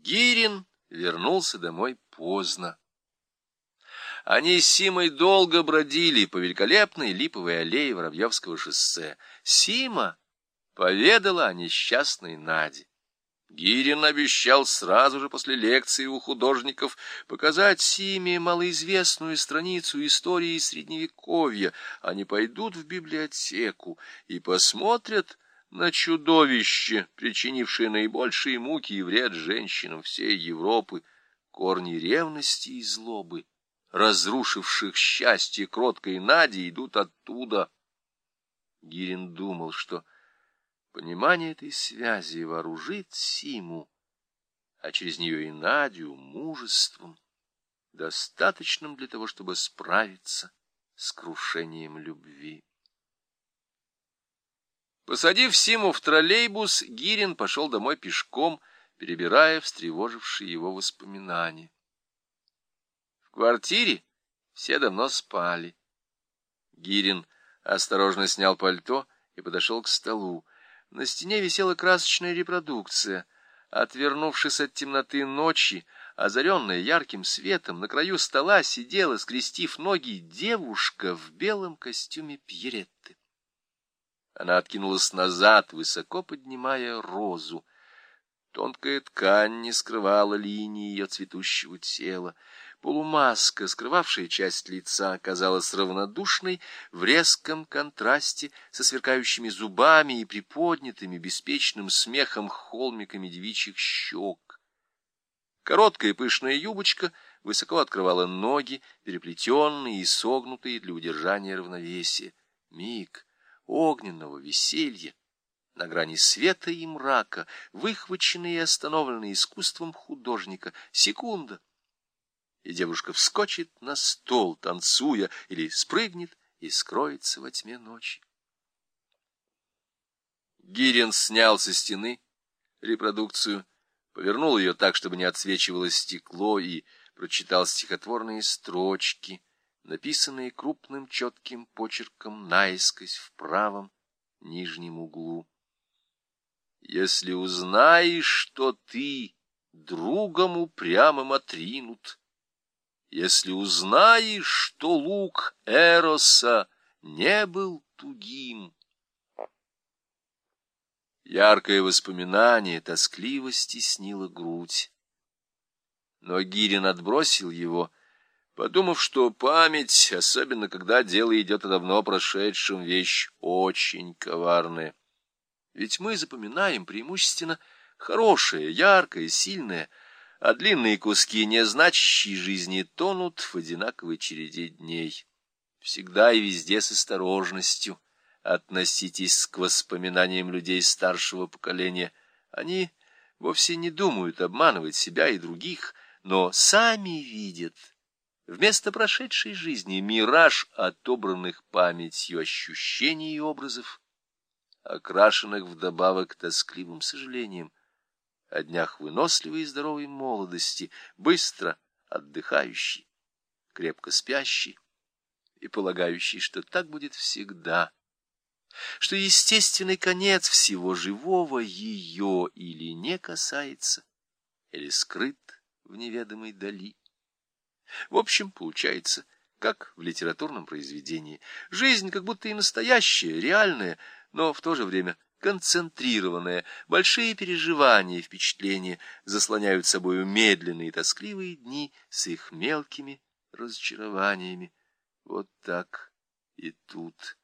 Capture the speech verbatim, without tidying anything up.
Гирин вернулся домой поздно. Они с Симой долго бродили по великолепной липовой аллее Воробьевского шоссе. Сима поведала о несчастной Наде. Гирин обещал сразу же после лекции у художников показать Симе малоизвестную страницу истории Средневековья. Они пойдут в библиотеку и посмотрят на чудовище, причинившее наибольшие муки и вред женщинам всей Европы, корни ревности и злобы, разрушивших счастье кроткой Нади, идут оттуда. Гирин думал, что понимание этой связи вооружит Симу, а через нее и Надю мужеством, достаточным для того, чтобы справиться с крушением любви. Посадив Симу в троллейбус, Гирин пошел домой пешком, перебирая встревожившие его воспоминания. В квартире все давно спали. Гирин осторожно снял пальто и подошел к столу. На стене висела красочная репродукция. Отвернувшись от темноты ночи, озаренная ярким светом, на краю стола сидела, скрестив ноги, девушка в белом костюме Пьеретты. Она откинулась назад, высоко поднимая розу. Тонкая ткань не скрывала линии ее цветущего тела. Полумаска, скрывавшая часть лица, казалась равнодушной в резком контрасте со сверкающими зубами и приподнятыми беспечным смехом холмиками девичьих щек. Короткая пышная юбочка высоко открывала ноги, переплетенные и согнутые для удержания равновесия. Миг огненного веселья, на грани света и мрака, выхваченные и остановленные искусством художника. Секунда, и девушка вскочит на стол, танцуя, или спрыгнет и скроется во тьме ночи. Гирин снял со стены репродукцию, повернул ее так, чтобы не отсвечивало стекло, и прочитал стихотворные строчки, написанные крупным четким почерком наискось в правом нижнем углу. «Если узнаешь, что ты другом упрямым отринут, если узнаешь, что лук Эроса не был тугим». Яркое воспоминание тоскливо стеснило грудь. Но Гирин отбросил его, подумав, что память, особенно когда дело идет о давно прошедшем, вещь очень коварная. Ведь мы запоминаем преимущественно хорошее, яркое, сильное, а длинные куски незначащей жизни тонут в одинаковой череде дней. Всегда и везде с осторожностью относитесь к воспоминаниям людей старшего поколения. Они вовсе не думают обманывать себя и других, но сами видят вместо прошедшей жизни мираж отобранных памятью ощущений и образов, окрашенных вдобавок тоскливым сожалением о днях выносливой и здоровой молодости, быстро отдыхающей, крепко спящей и полагающей, что так будет всегда, что естественный конец всего живого ее или не касается, или скрыт в неведомой дали. В общем, получается, как в литературном произведении. Жизнь как будто и настоящая, реальная, но в то же время концентрированная. Большие переживания и впечатления заслоняют собою медленные и тоскливые дни с их мелкими разочарованиями. Вот так и тут.